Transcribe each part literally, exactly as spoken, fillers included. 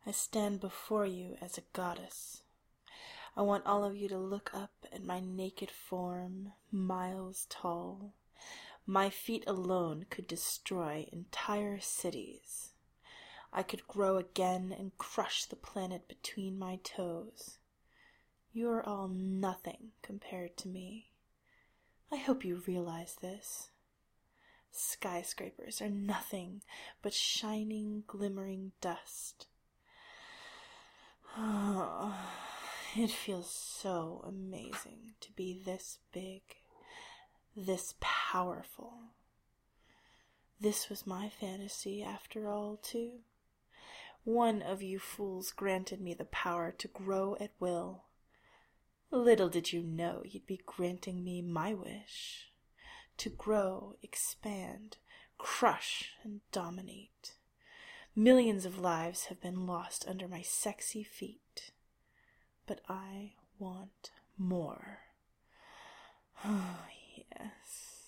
I stand before you as a goddess. I want all of you to look up at my naked form, miles tall. My feet alone could destroy entire cities. I could grow again and crush the planet between my toes. You are all nothing compared to me. I hope you realize this. Skyscrapers are nothing but shining, glimmering dust. Oh, it feels so amazing to be this big, this powerful. This was my fantasy after all, too. One of you fools granted me the power to grow at will. Little did you know you'd be granting me my wish, to grow, expand, crush, and dominate. Millions of lives have been lost under my sexy feet, but I want more. Oh, yes.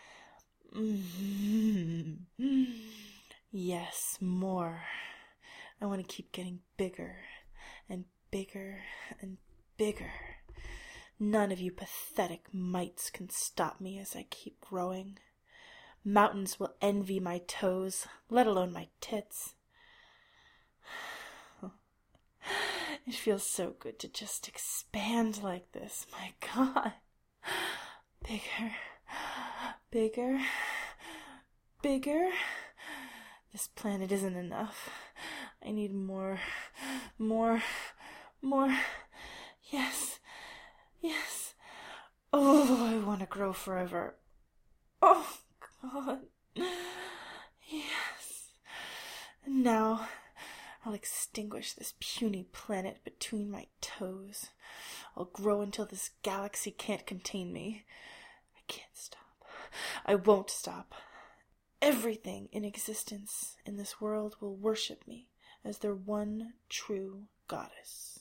Mm-hmm. Yes, more. I want to keep getting bigger and bigger and bigger. None of you pathetic mites can stop me as I keep growing. Mountains will envy my toes, let alone my tits. It feels so good to just expand like this, my God. Bigger, bigger, bigger. This planet isn't enough. I need more, more, more. Yes, yes. Oh, I want to grow forever. Oh, God. Yes. And now I'll extinguish this puny planet between my toes. I'll grow until this galaxy can't contain me. I can't stop. I won't stop. Everything in existence in this world will worship me as their one true goddess.